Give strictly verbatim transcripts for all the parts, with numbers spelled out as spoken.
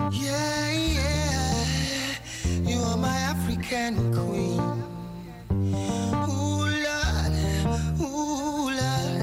Yeah, yeah, you are my African queen. Ooh, Lord, ooh, Lord.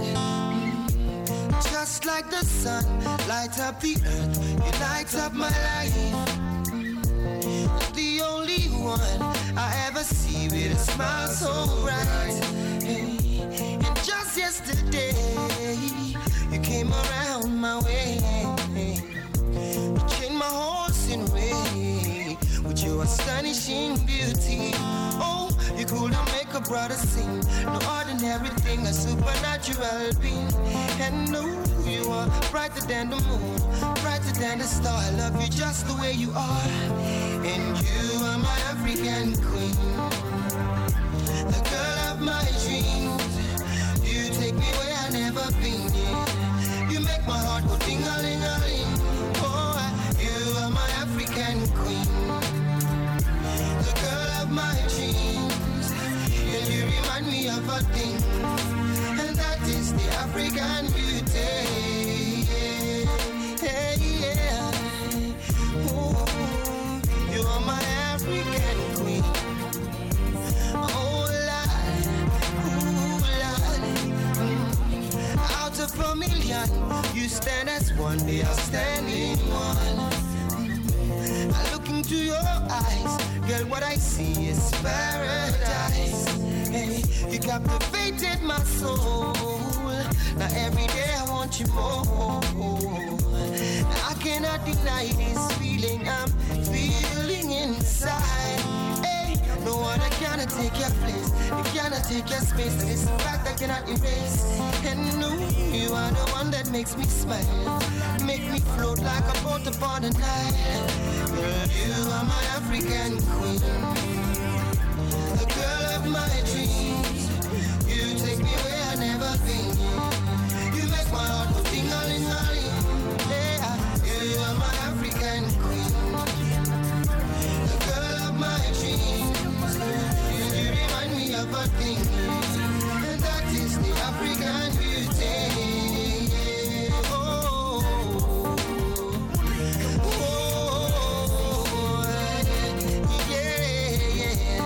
Just like the sun, light up the earth, you light up my life. The only one I ever see with a smile so bright. Hey, and just yesterday, you came around my way. You changed my horse in way with your astonishing beauty. Oh, you could not make a brother sing. No ordinary thing, a supernatural being. And no, you are brighter than the moon, brighter than the star. I love you just the way you are. And you are my African queen, the girl of my dreams. You take me where I've never been. You make my heart go ding-a-ling-a-ling. Oh, you are my African queen, the girl of my dreams. And you remind me of a thing, and that is the African beauty. Yeah, yeah. Ooh, you are my African queen. Oh, Lord, ooh, Lord. Mm. Out of a million, you stand as one, they are standing one. Mm. I look into your eyes, girl, what I see is paradise. Hey, you captivated my soul. Now every day I want you more. Now I cannot deny this feeling I'm feeling inside. Hey, no one cannot take your place, you cannot take your space. And it's a fact I cannot erase. And no, you are the one that makes me smile, make me float like a boat upon the Nile. Girl, you are my African queen, the girl of my dreams. You take me where I've never been. You make my heart go ding-a-ling-a-ling. Yeah, you are my African queen, the girl of my dreams. You remind me of a thing, and that is the African beauty. Oh, oh, yeah, yeah.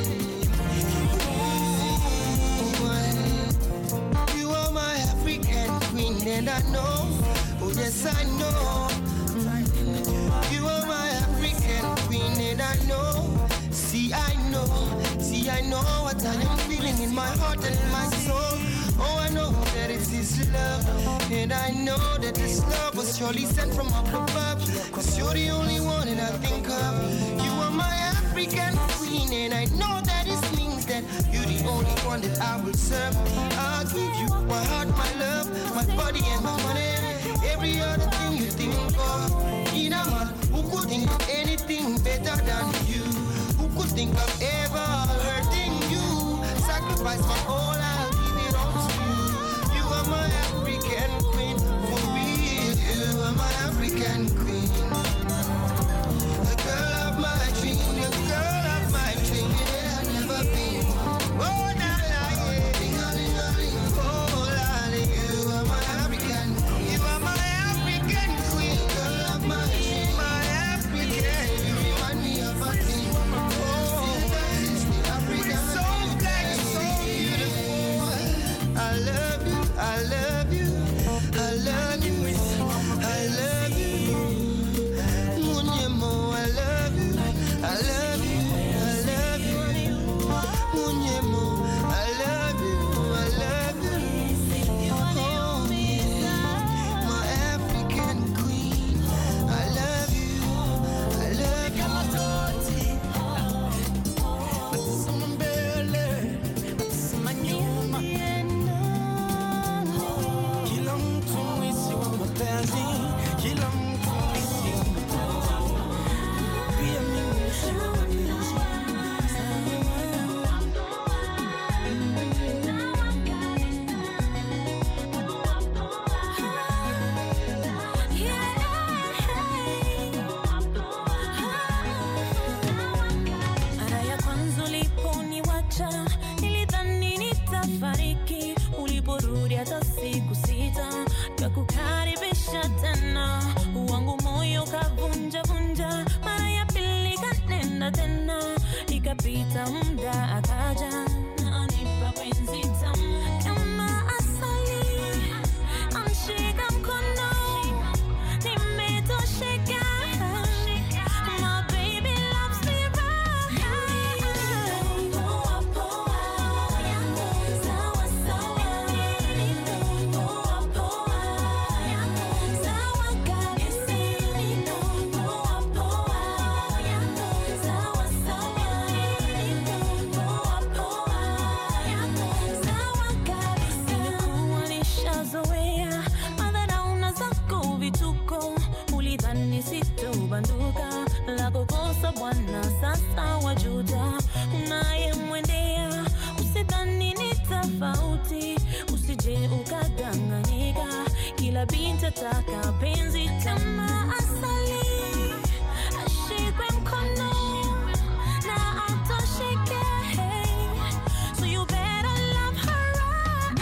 You are my African queen, and I know, oh yes I know. You are my African queen, and I know. See I know, see I know what I am feeling in my heart and in my soul. Oh, I know that it is love, and I know that this love was surely sent from up above. Cause you're the only one that I think of. You are my African queen, and I know that it means that you're the only one that I will serve. I'll give you my heart, my love, my body and my money. Every other thing you think of. In a man who could think of anything better than you, who could think of ever hurting you. Sacrifice my all, I'll give it all to you. You are my African queen, for real. You are my African queen, the girl of my dream, the girl of my dream. Yeah, I've never been. Oh, nah, nah, yeah. Oh, lolly, you are my African. You are my African queen, girl of my dream, my African. You remind me of a thing. Oh, that is the African. So black, so beautiful. I love you, I love you, I love you, I love you. nataka penzi kama asali, ashikwe mkono na atosheke. So you better love her right.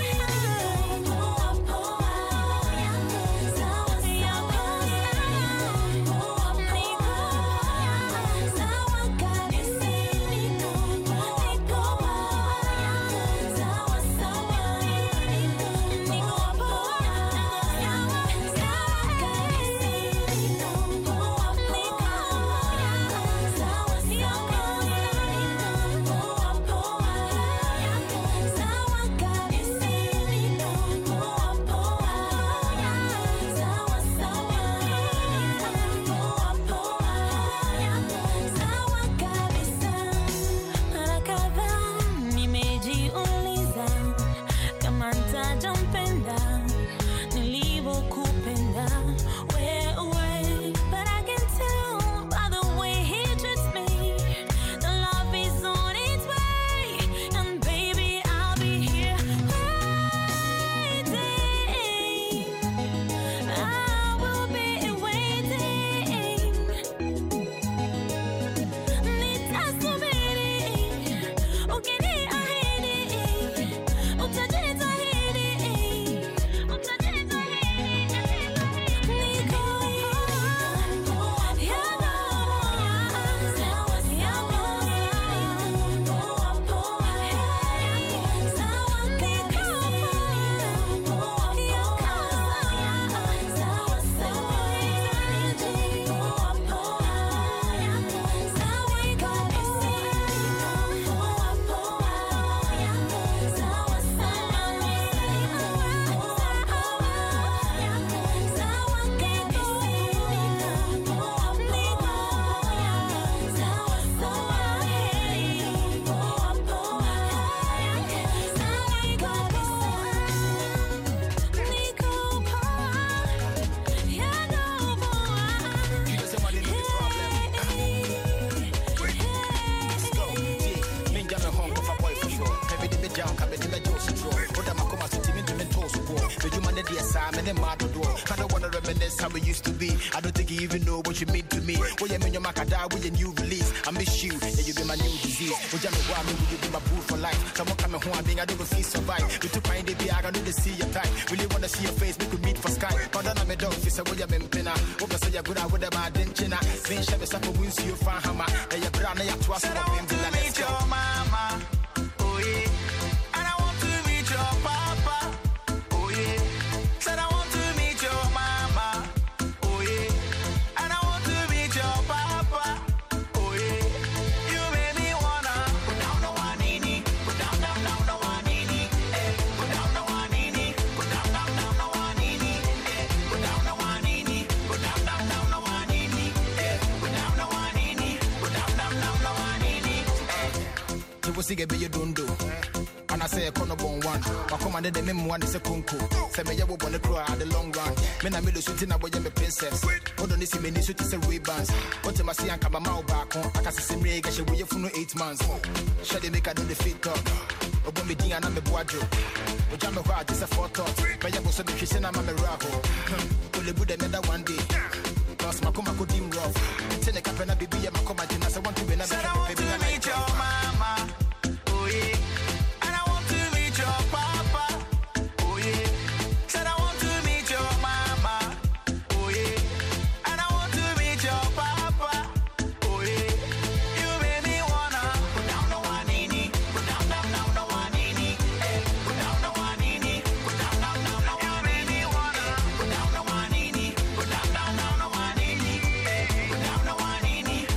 How we used to be. I don't think you even know what you mean to me. Oh yeah, man, your macada with a new release. I miss you, yeah, you be my new disease. Oh yeah, me want me, you be my boo for life. Someone coming home, I mean, I don't feel survive. We took my day, I don't need to see your type. Really wanna see your face, we could meet for sky. But then I'm a dog, this is what you're pena. Over so you're good, I would have my dentina. Then she was up for wins you fan hammer. And you're brown, and you're twice more than the let's go. Mama, oh yeah, and I want to meet your papa. Oh yeah, said I want to meet your mama. See get you don't do. And I say a corner bone one. I commanded the mem one is a kunku. Say me you wanna cry at the long run. Men I made a shooting about your princess. Hold on this many shoot is a rebans. What am I see and come out back on? I can see some reg she way for eight months. Shall they make I do the fit talk? Obo me di and I'm a boajo. O jam me hard is a photo. But you go so be kissing I'm a rago. To the Buddha another one day. Cause my come could dim rough. Send a capena baby and my come I want to be another baby and I your mama. And I want to meet your papa. Oh yeah. Said I want to meet your mama. Oh yeah. And I want to meet your papa. Oh yeah. You made me wanna put down the one nini. Put down, down, down the one nini. Hey, put down the one nini. Put down, down, down the one. You made me wanna put down the one nini. Put down, down, down the one nini. Hey, put down the one nini.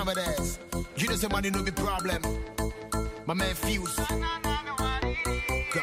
over there. You know say money no be problem. My man Fuse. Go.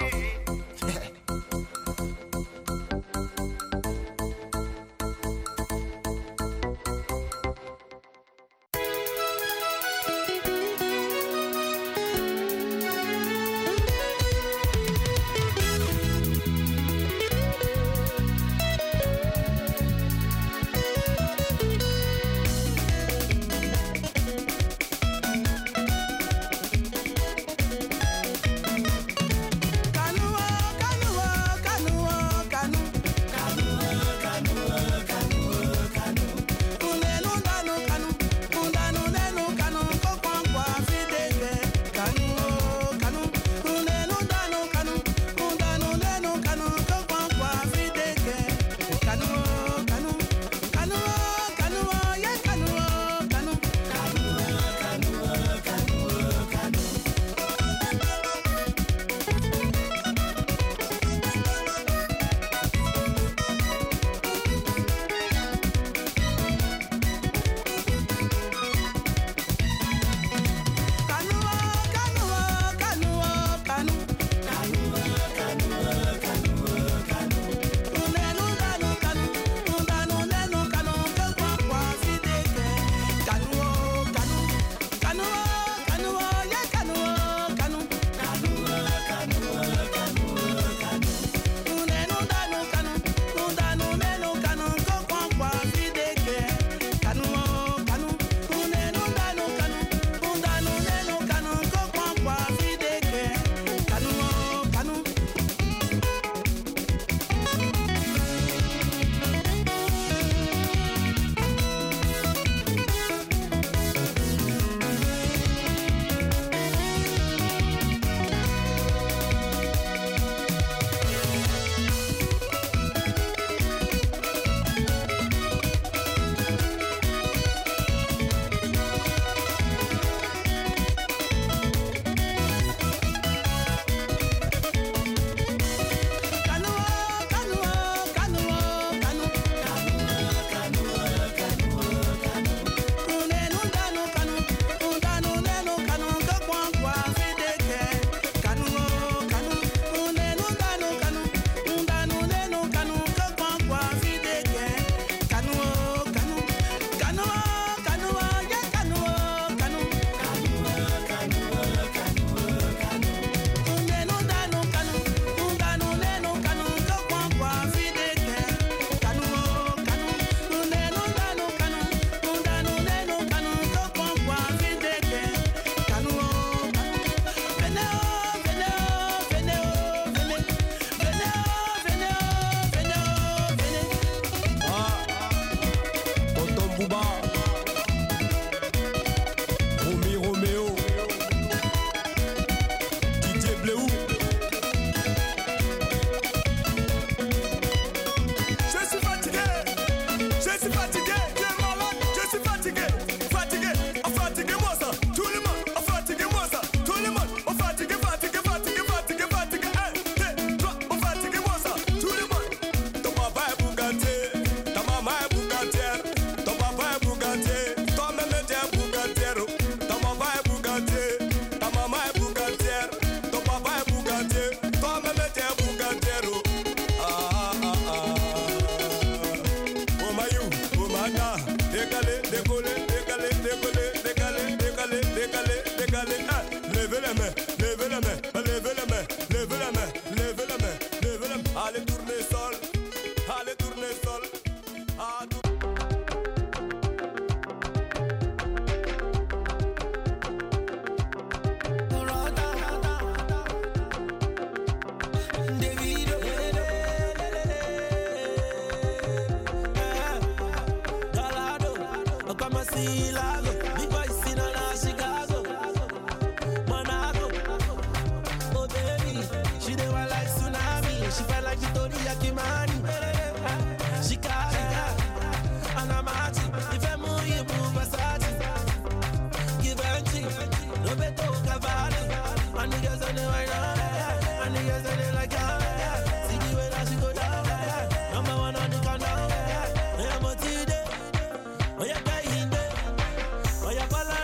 Oh, yeah,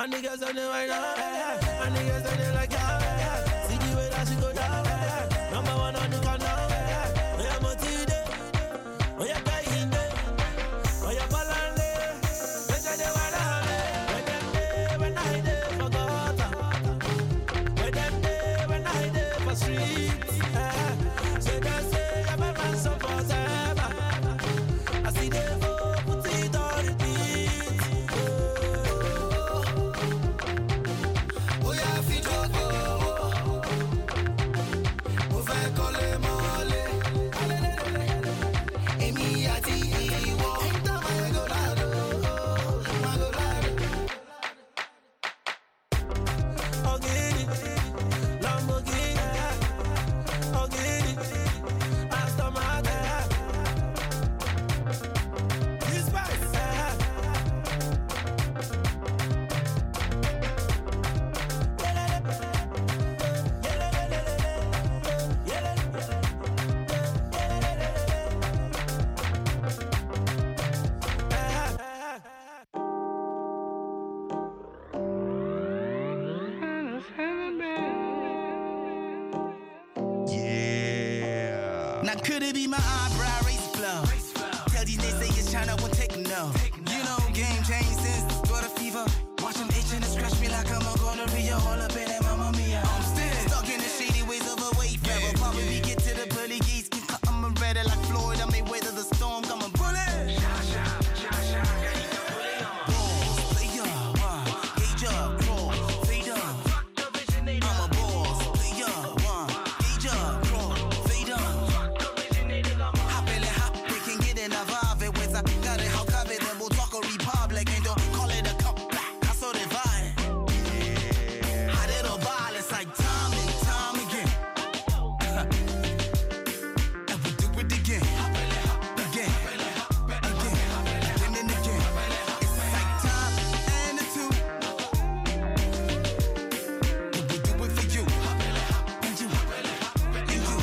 And the girls on the right now, and the girls on the like, yeah. See the way that she go down, number one on the countdown. We are motivated, we are dying there, we are balance. We are the one on it, we are there when I there for gutter, we are there when I there for streets. So they say I'm a man so forever. I see them go put it on repeat. Oh yeah, fit go. Mo fẹ́ kọ́lé mọ́lé. Èmi àti ìwọ. Máa go lado, máa go lado. Ogini, Lamborghini, Ogini, Aston Martin. This spice. Now could it be my eyebrow race flow? Tell these naysayers China won't take no. You know game changed since the start of fever. Watch them itching and scratch me like I'm a gonorrhea. All up in that mamma mia. I'm still stuck in the shady ways of a wayfarer. Probably get to the pearly gates, can cut 'em and ready like Floyd. I may weather the storm, come and pull it. Balls, play up, one, gauge up, crawl, fade up. I'm a boss, play up, one, gauge up, crawl, fade up. Hop in it, hop, they can get in a vibe. It was I got it, how covered, then we'll talk a republic and don't call it a cup black. I saw the vibe. Hot little ball, it's like time and time again. And we do it again. Again. Again. Again and again. It's like time and a two. And we do it for you. And you. And you.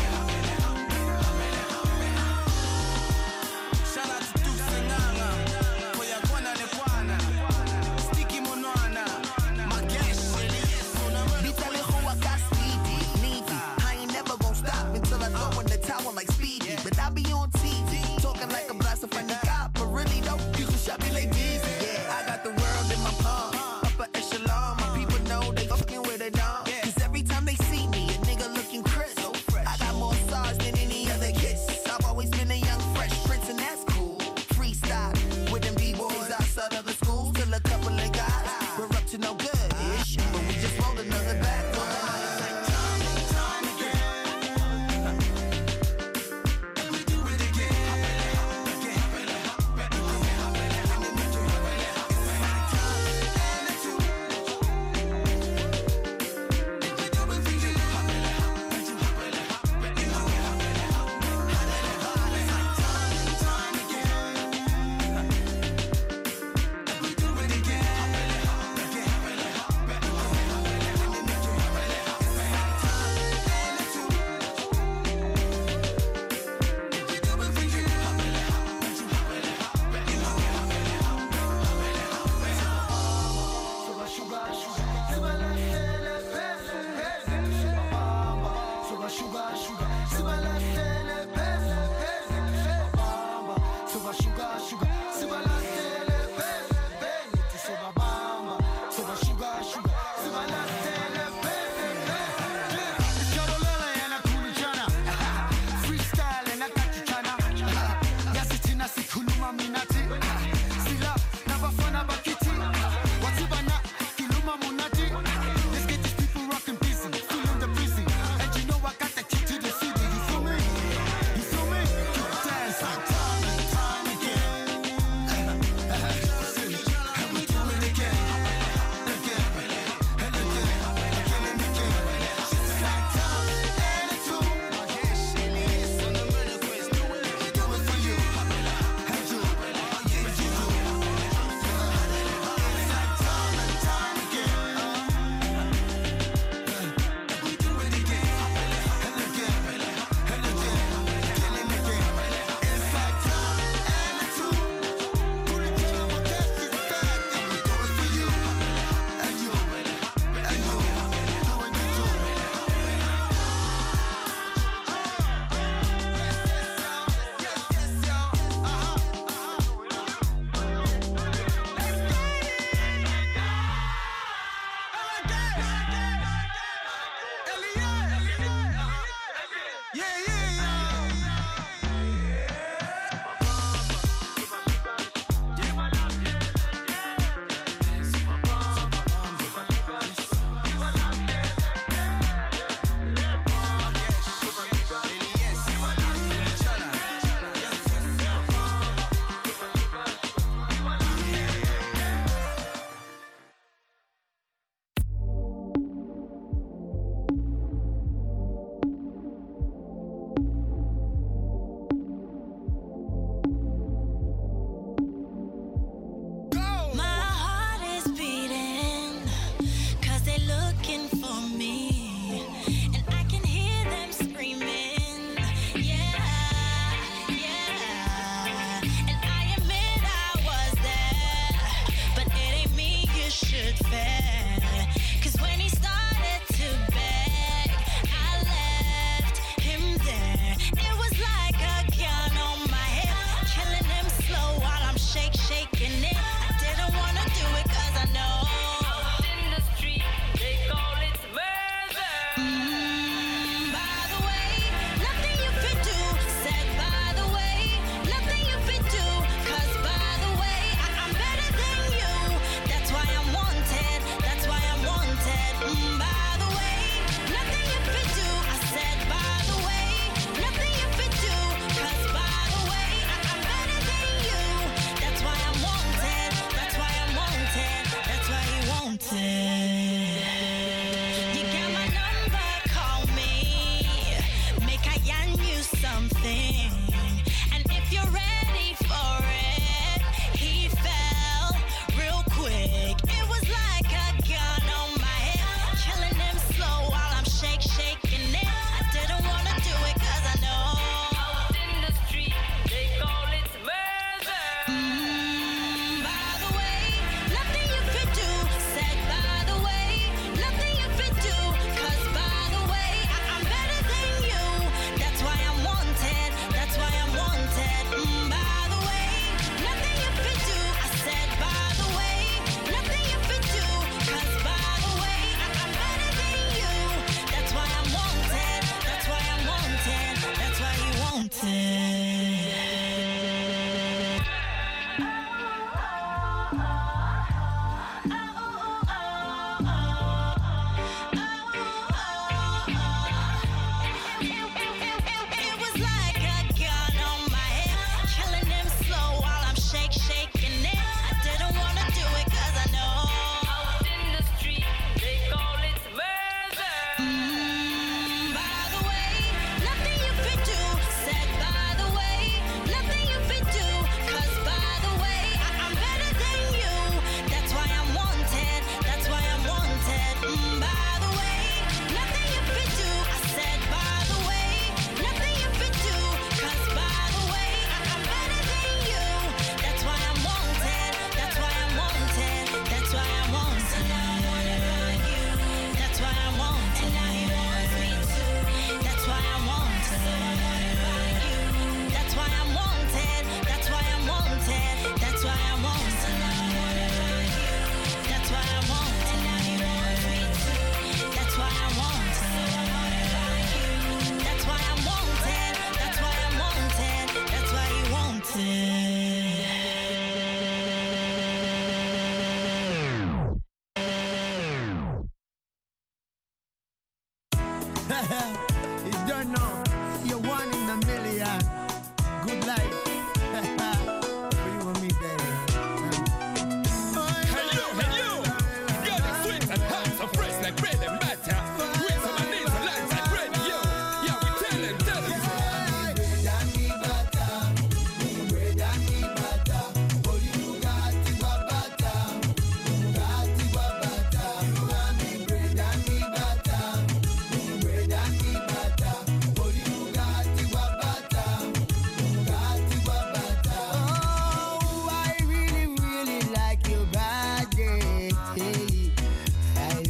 Shout out to Deuce and Nana. For your guana de guana. Sticky monana. My gas shit is on the run. Be telling who I got speedy, needy. I ain't never gon' stop until I throw in the towel like Speedy. But I be on T V, talking like a blaster from the cop. But really though, you can shop me like these. Yeah, I got the world in my palm. Upper echelon, my people know they fucking with it on. Cause every time they see me, a nigga looking crisp. I got more stars than any other kiss. I've always been a young fresh prince and that's cool. Freestyle with them B-boys outside of the school. Till a couple of guys, we're up to no good-ish. But we just rolled another back. It's like time and time again. And we do it again. Again.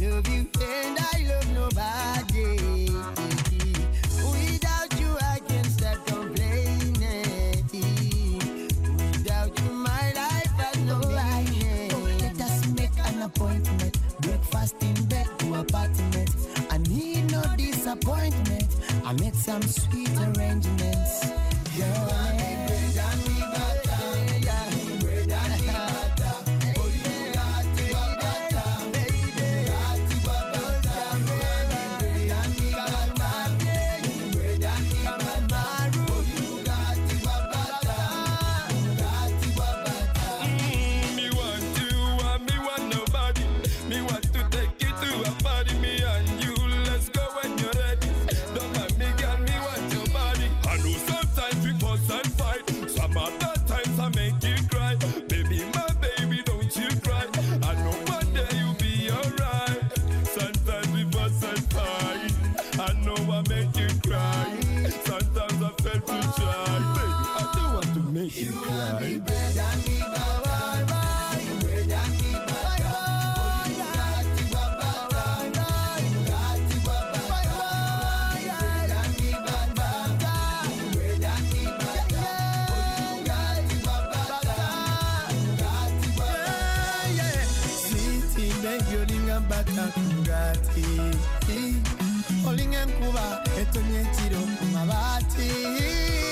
love you and I love nobody. Without you I can't stop complaining. Without you my life has no meaning. Oh, let us make an appointment. Breakfast in bed to apartment. I need no disappointment. I make some sweet arrangements. Girl, Olinga nkuba etonye chiro mabati.